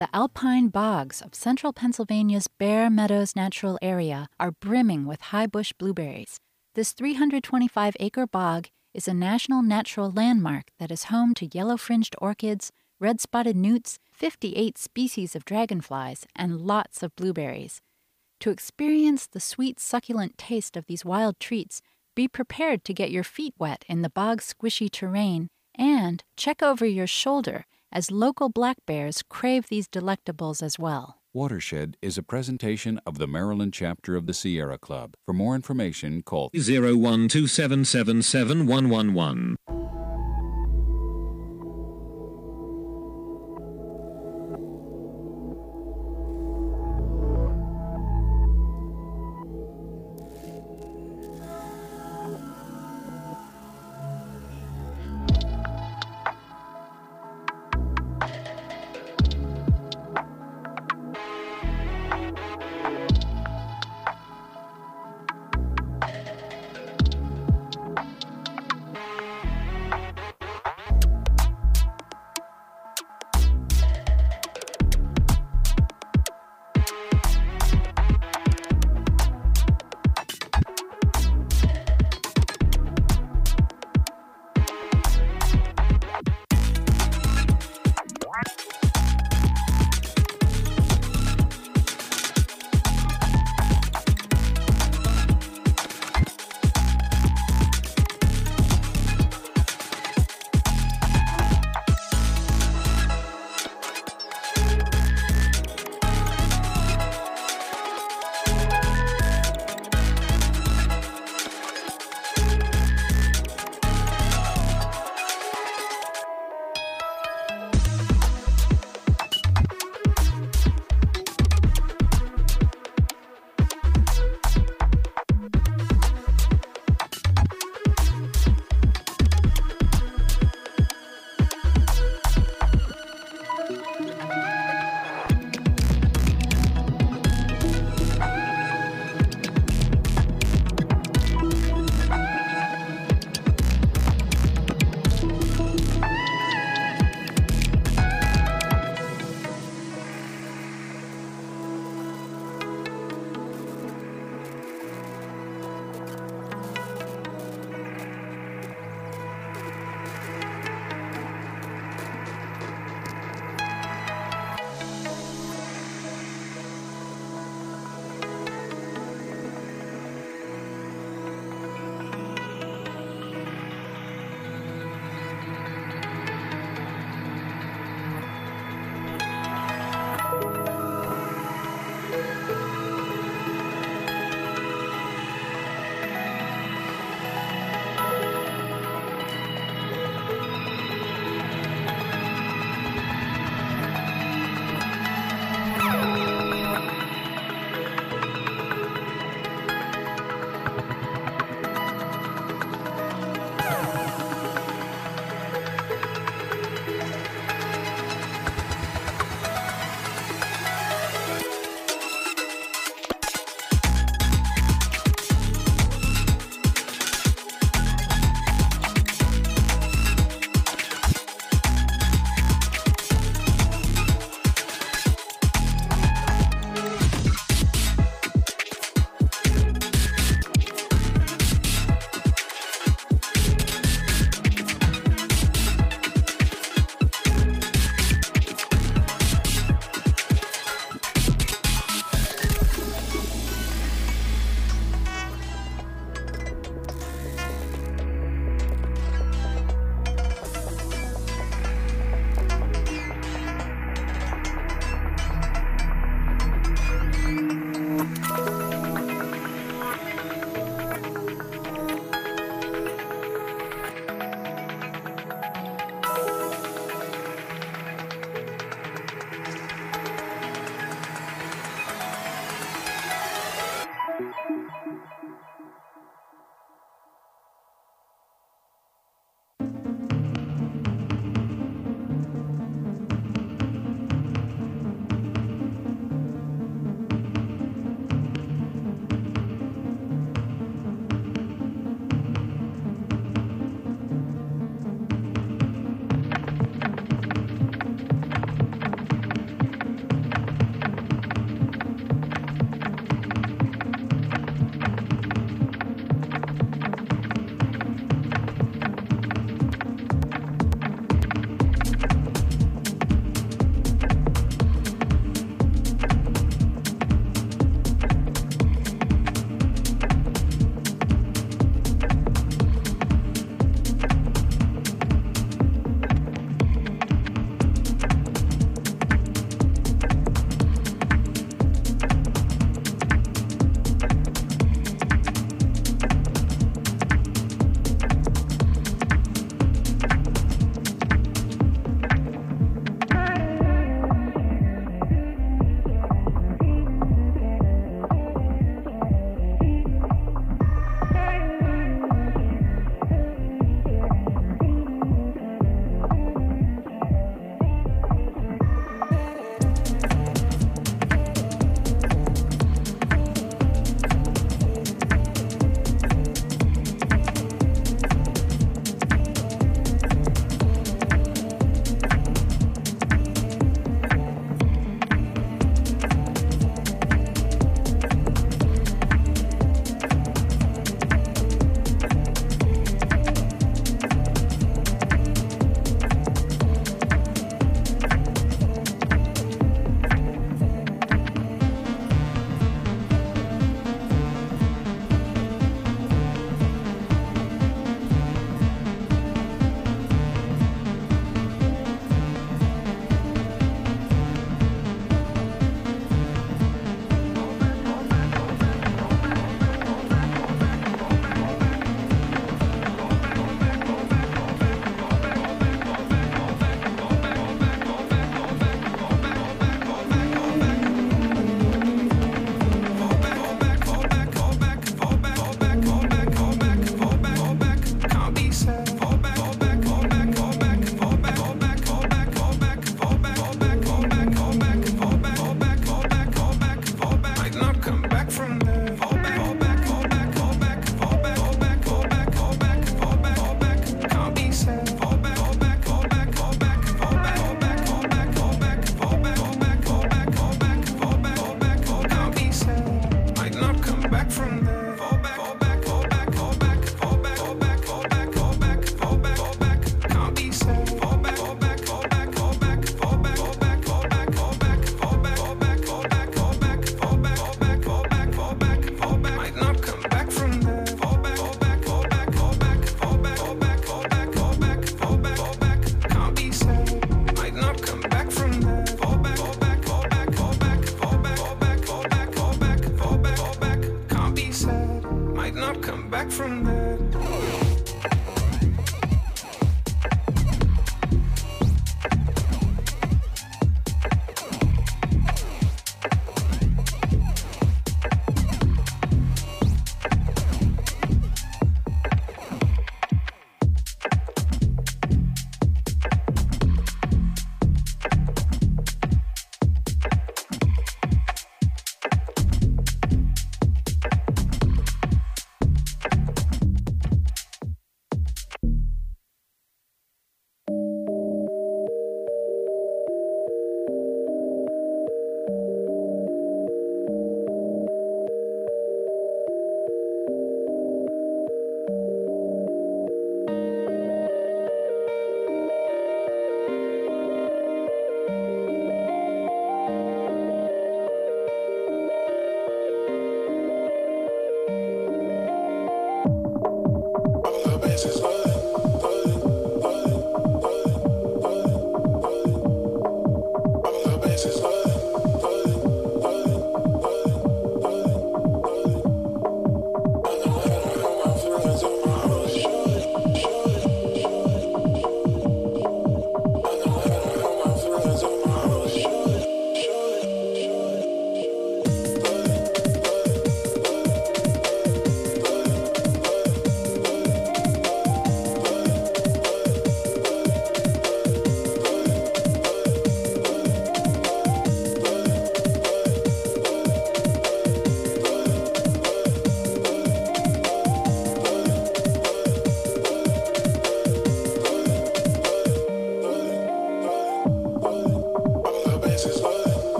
The alpine bogs of central Pennsylvania's Bear Meadows Natural Area are brimming with high-bush blueberries. This 325-acre bog is a national natural landmark that is home to yellow-fringed orchids, red-spotted newts, 58 species of dragonflies, and lots of blueberries. To experience the sweet, succulent taste of these wild treats, be prepared to get your feet wet in the bog's squishy terrain, and check over your shoulder as local black bears crave these delectables as well. Watershed is a presentation of the Maryland chapter of the Sierra Club. For more information, call 012777111.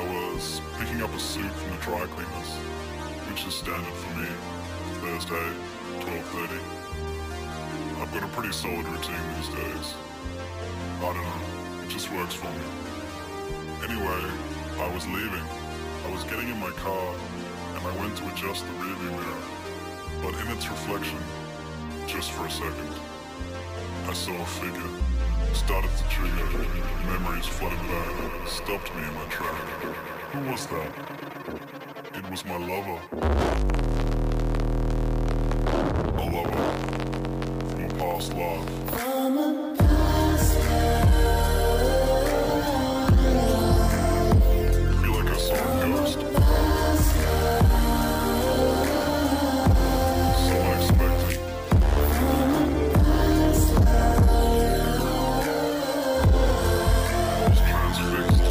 was picking up a suit from the dry cleaners, which is standard for me, Thursday, 12:30. I've got a pretty solid routine these days. I don't know, it just works for me. Anyway, I was leaving. I was getting in my car, and I went to adjust the rearview mirror. But in its reflection, just for a second, I saw a figure. Started to trigger. Memories flooded back. Stopped me in my track. Who was that? It was my lover. A lover from a past life. From a past life. Feel like I saw a ghost. So unexpected. I was transfixed.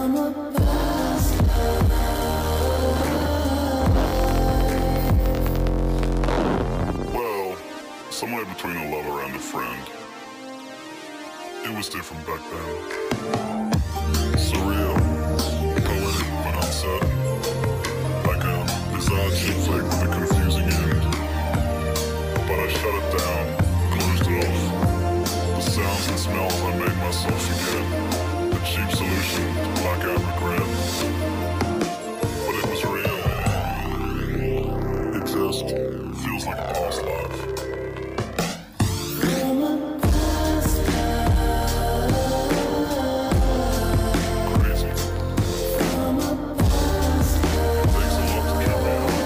Well, somewhere between a lover and a friend. It was different back then. Surreal, poetic, but uncertain. Like a bizarre chick flick with a confusing end. But I shut it down, closed it off. The sounds and smells I made myself forget. A cheap solution to black out regret. But it was real. It just feels like a past life. Crazy. Takes a lot to trip me out.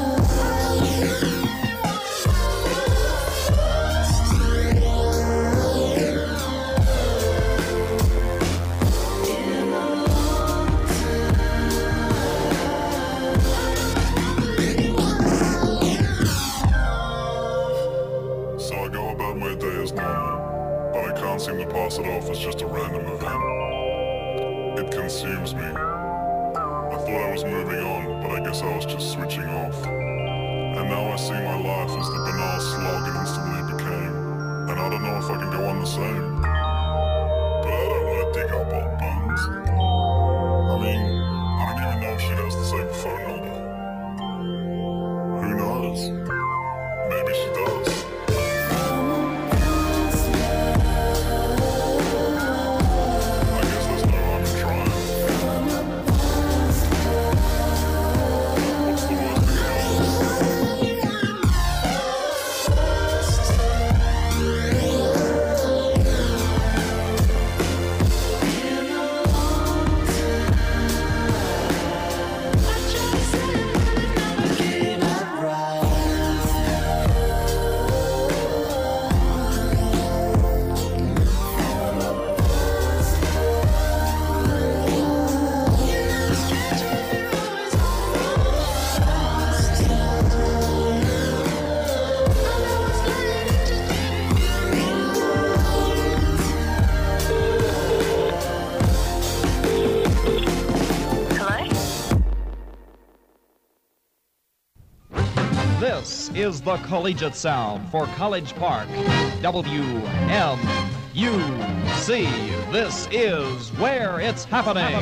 So I go about my day as normal, but I can't seem to pass it off as just a random event. It consumes me. I thought I was moving on, but I guess I was just switching off. And now I see my life as the banal slog it instantly became. And I don't know if I can go on the same. But I don't want to dig up old bones. I mean, I don't even know if she has the same phone number. Who knows? Maybe she does. I guess there's no harm in trying. What's the worst that can happen? This is the Collegiate Sound for College Park. WMUC. This is where it's happening.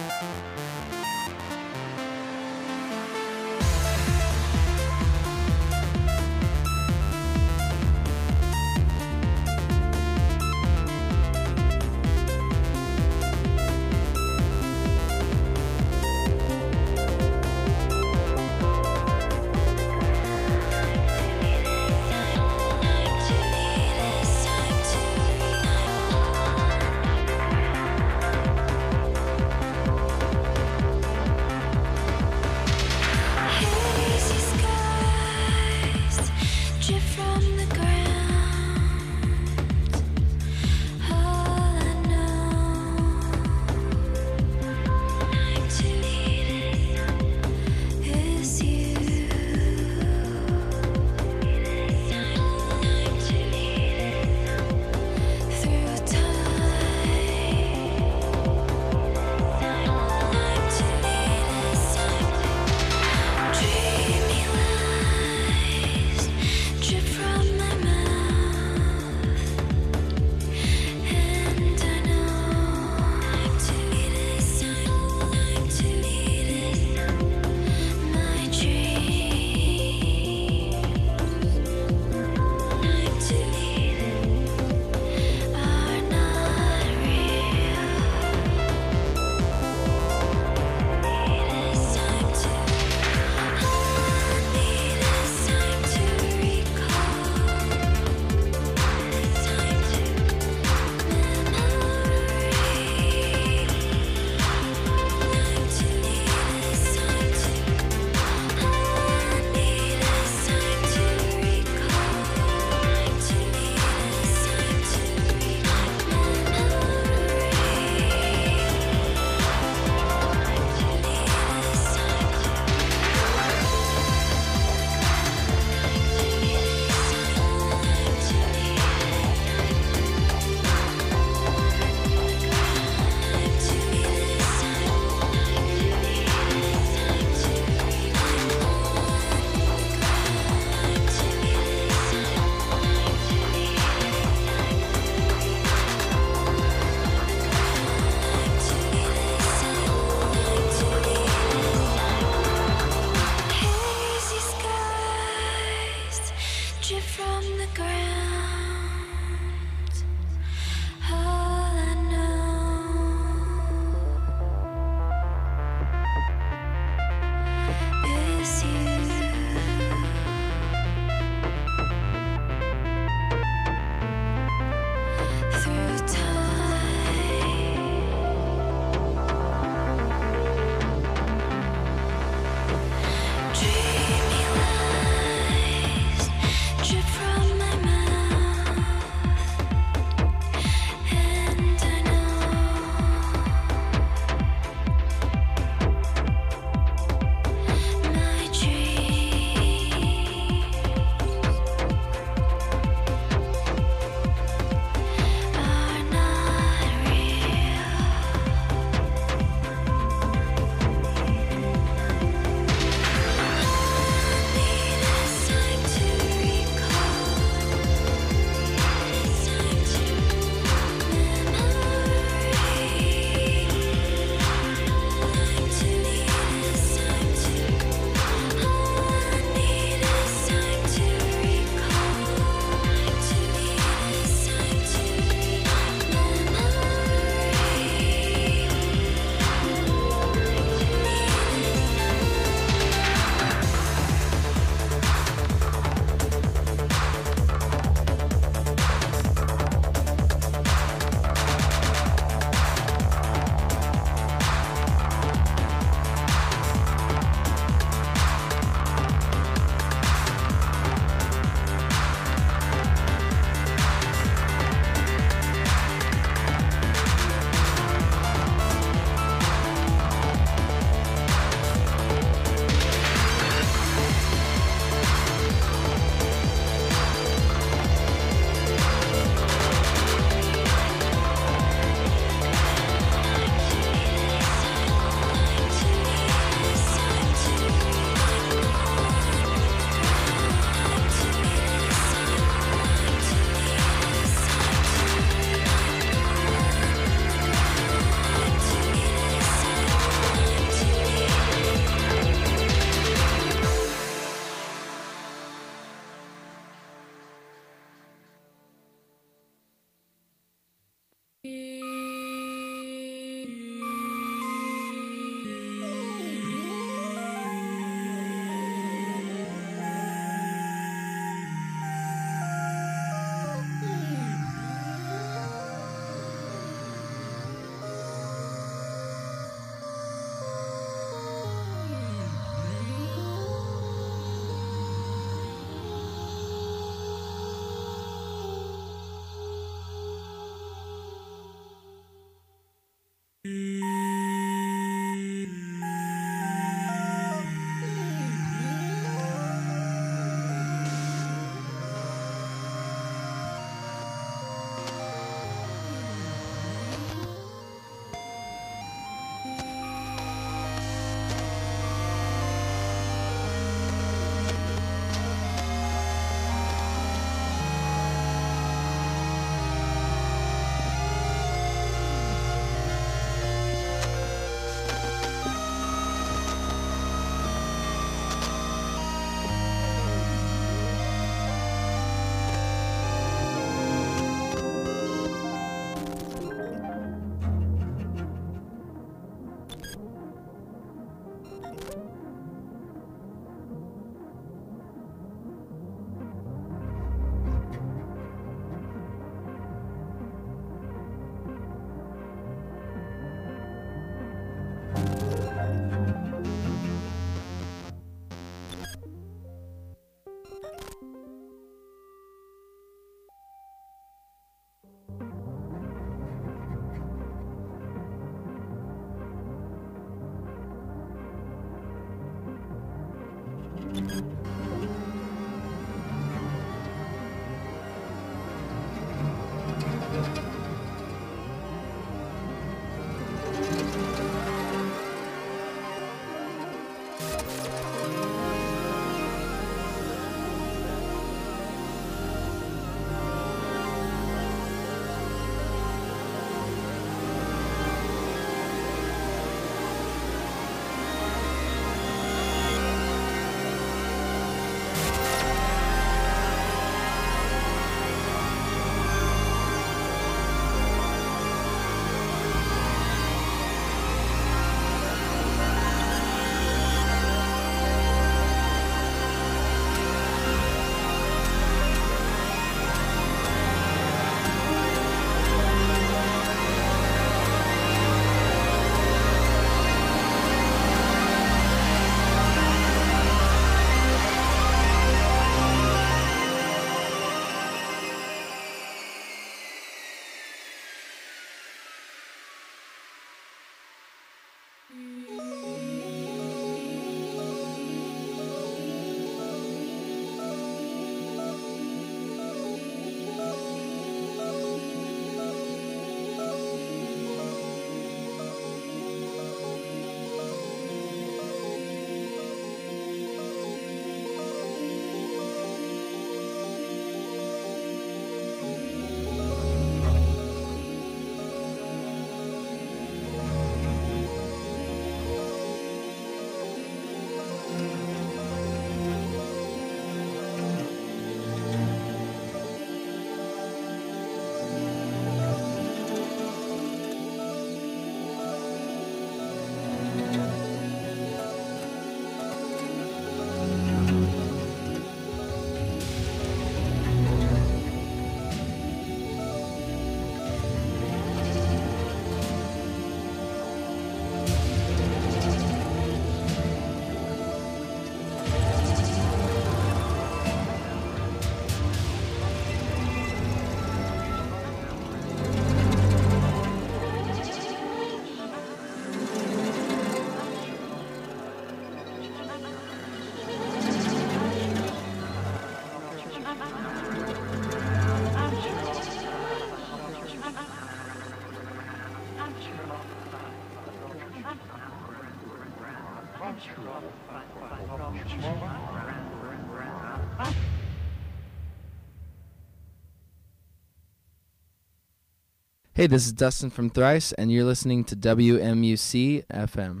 Hey, this is Dustin from Thrice, and you're listening to WMUC FM.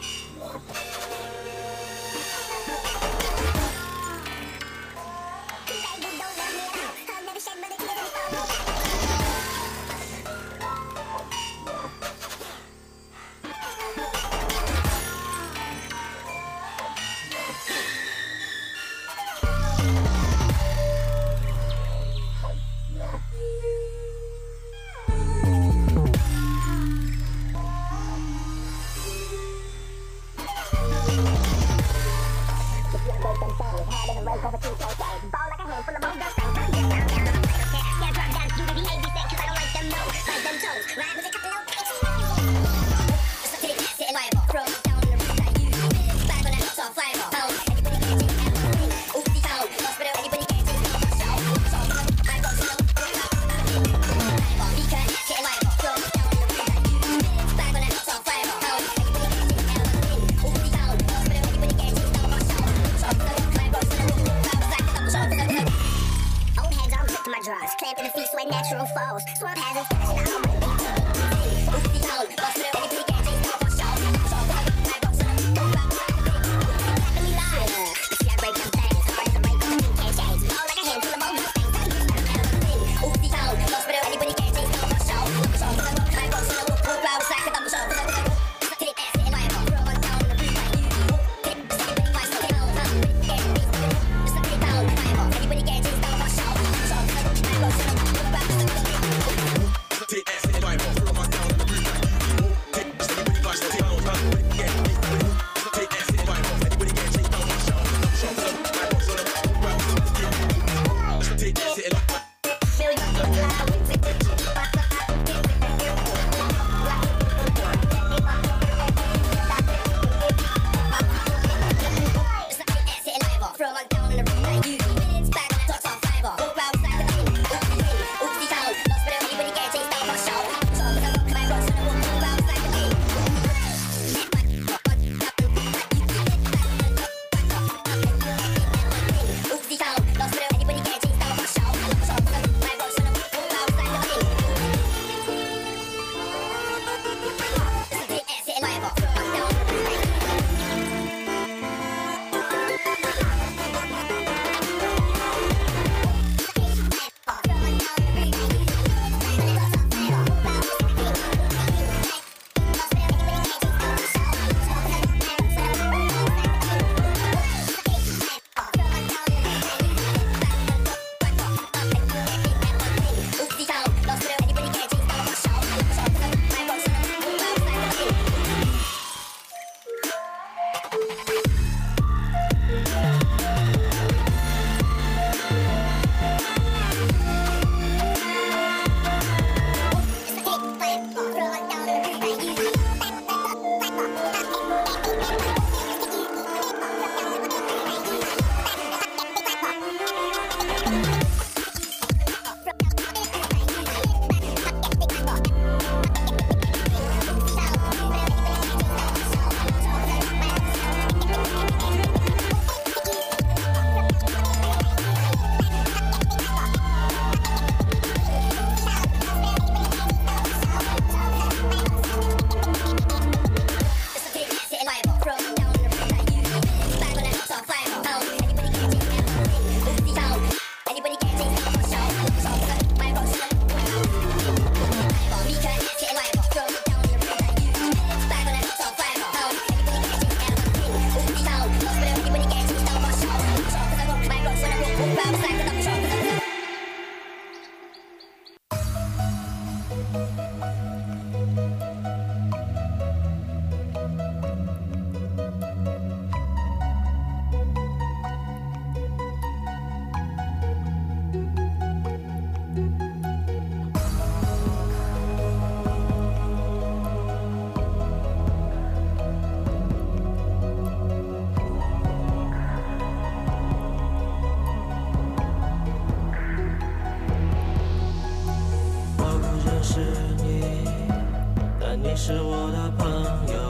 是我的朋友，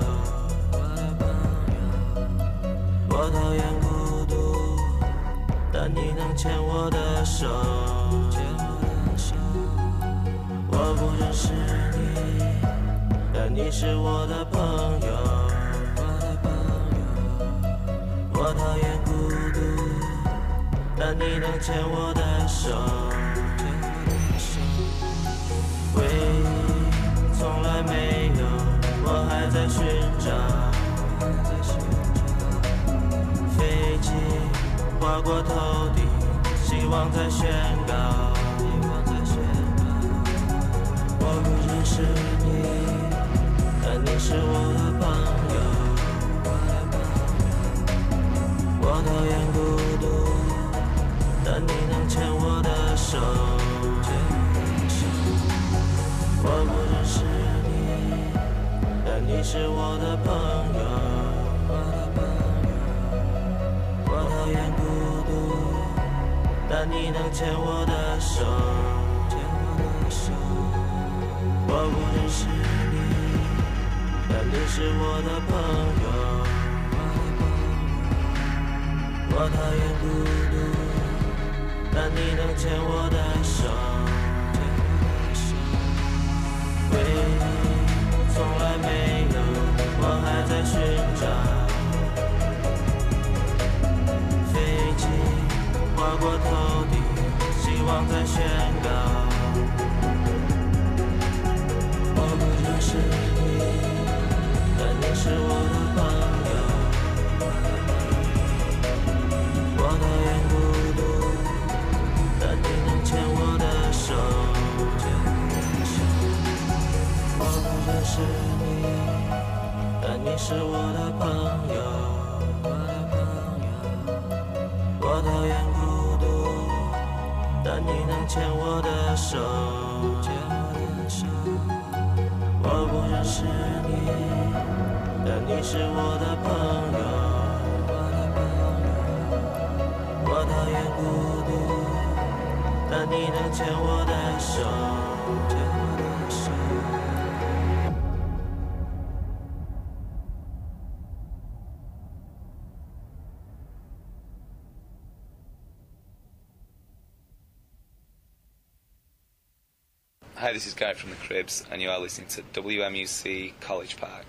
我讨厌孤独，但你能牵我的手。我不认识你，但你是我的朋友。 但你能牵我的手，回忆从来没有，我还在寻找。飞机划过头顶，希望在宣告。我不认识你，但你是我的朋友。我讨厌孤独，但你能牵我的手。我不认识你，但你是我的朋友。我讨厌孤独，但你能牵我的手。我不认识你，但你是我的朋友。我讨厌孤独，但你能牵我的手。回忆从来没有，我还在寻找。飞机划过头顶，希望在宣告。我不认识你，但你是我的朋友。我讨厌孤独，但你能牵我的手。我不认识你，但你是我的朋友。我讨厌孤独，但你能牵我的手。我不认识你，但你是我的朋友。我讨厌孤独，但你能牵我的手。 Hi, this is Guy from the Cribs, and you are listening to WMUC College Park.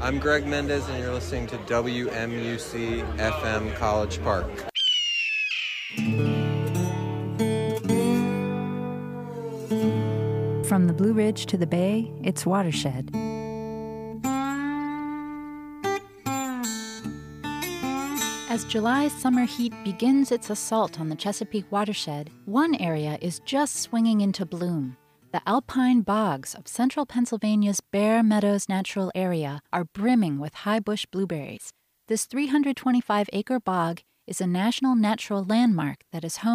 I'm Greg Mendez, and you're listening to WMUC FM College Park. From the Blue Ridge to the Bay, it's Watershed. As July's summer heat begins its assault on the Chesapeake watershed, one area is just swinging into bloom. The alpine bogs of central Pennsylvania's Bear Meadows Natural Area are brimming with high-bush blueberries. This 325-acre bog is a national natural landmark that is home